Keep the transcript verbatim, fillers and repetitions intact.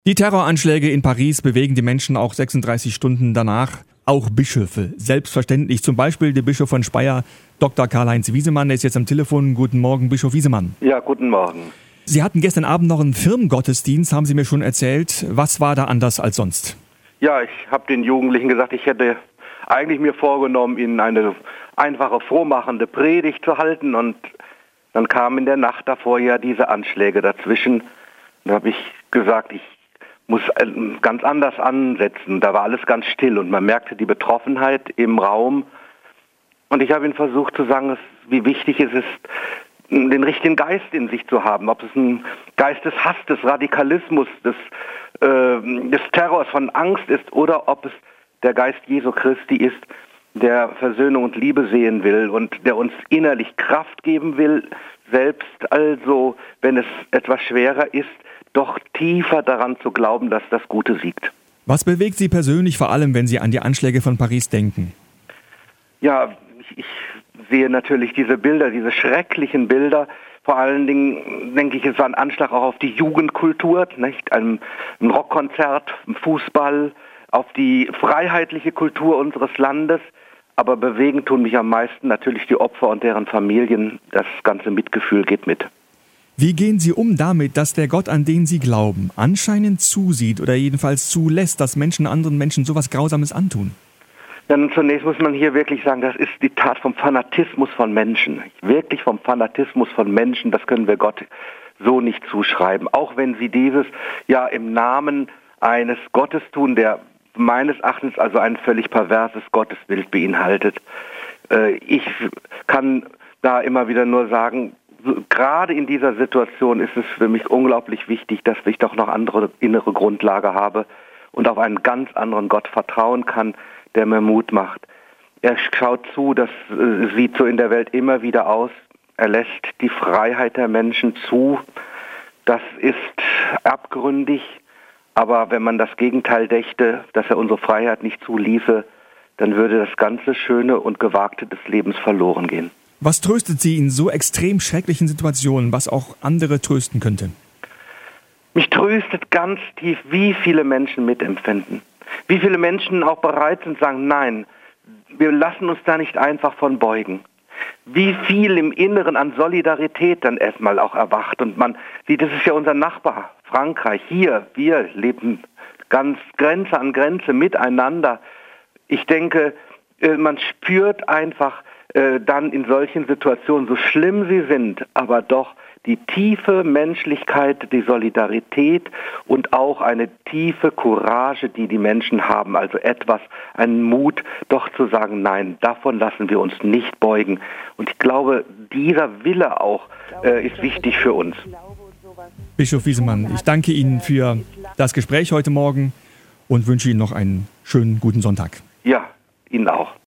Die Terroranschläge in Paris bewegen die Menschen auch sechsunddreißig Stunden danach. Auch Bischöfe, selbstverständlich. Zum Beispiel der Bischof von Speyer, Doktor Karl-Heinz Wiesemann, der ist jetzt am Telefon. Guten Morgen, Bischof Wiesemann. Ja, guten Morgen. Sie hatten gestern Abend noch einen Firmengottesdienst, haben Sie mir schon erzählt. Was war da anders als sonst? Ja, ich habe den Jugendlichen gesagt, ich hätte eigentlich mir vorgenommen, ihnen eine einfache, frohmachende Predigt zu halten. Und dann kamen in der Nacht davor ja diese Anschläge dazwischen. Da habe ich gesagt, ich muss ganz anders ansetzen. Da war alles ganz still und man merkte die Betroffenheit im Raum. Und ich habe ihn versucht zu sagen, wie wichtig es ist, den richtigen Geist in sich zu haben. Ob es ein Geist des Hasses, des Radikalismus, des, äh, des Terrors, von Angst ist oder ob es der Geist Jesu Christi ist, der Versöhnung und Liebe sehen will und der uns innerlich Kraft geben will, selbst also, wenn es etwas schwerer ist, doch tiefer daran zu glauben, dass das Gute siegt. Was bewegt Sie persönlich vor allem, wenn Sie an die Anschläge von Paris denken? Ja, ich, ich sehe natürlich diese Bilder, diese schrecklichen Bilder. Vor allen Dingen denke ich, es war ein Anschlag auch auf die Jugendkultur, nicht? Ein, ein Rockkonzert, ein Fußball, auf die freiheitliche Kultur unseres Landes. Aber bewegen tun mich am meisten natürlich die Opfer und deren Familien. Das ganze Mitgefühl geht mit. Wie gehen Sie um damit, dass der Gott, an den Sie glauben, anscheinend zusieht oder jedenfalls zulässt, dass Menschen anderen Menschen sowas Grausames antun? Dann zunächst muss man hier wirklich sagen, das ist die Tat vom Fanatismus von Menschen. Wirklich vom Fanatismus von Menschen, das können wir Gott so nicht zuschreiben. Auch wenn sie dieses ja im Namen eines Gottes tun, der meines Erachtens also ein völlig perverses Gottesbild beinhaltet. Ich kann da immer wieder nur sagen, gerade in dieser Situation ist es für mich unglaublich wichtig, dass ich doch noch andere innere Grundlage habe und auf einen ganz anderen Gott vertrauen kann, der mir Mut macht. Er schaut zu, das sieht so in der Welt immer wieder aus. Er lässt die Freiheit der Menschen zu. Das ist abgründig. Aber wenn man das Gegenteil dächte, dass er unsere Freiheit nicht zuließe, dann würde das ganze Schöne und Gewagte des Lebens verloren gehen. Was tröstet Sie in so extrem schrecklichen Situationen, was auch andere trösten könnte? Mich tröstet ganz tief, wie viele Menschen mitempfinden. Wie viele Menschen auch bereit sind, sagen, nein, wir lassen uns da nicht einfach von beugen. Wie viel im Inneren an Solidarität dann erstmal auch erwacht. Und man sieht, das ist ja unser Nachbar, Frankreich. Hier, wir leben ganz Grenze an Grenze miteinander. Ich denke, man spürt einfach dann in solchen Situationen, so schlimm sie sind, aber doch die tiefe Menschlichkeit, die Solidarität und auch eine tiefe Courage, die die Menschen haben. Also etwas, einen Mut, doch zu sagen, nein, davon lassen wir uns nicht beugen. Und ich glaube, dieser Wille auch äh, ist wichtig für uns. Bischof Wiesemann, ich danke Ihnen für das Gespräch heute Morgen und wünsche Ihnen noch einen schönen, guten Sonntag. Ja, Ihnen auch.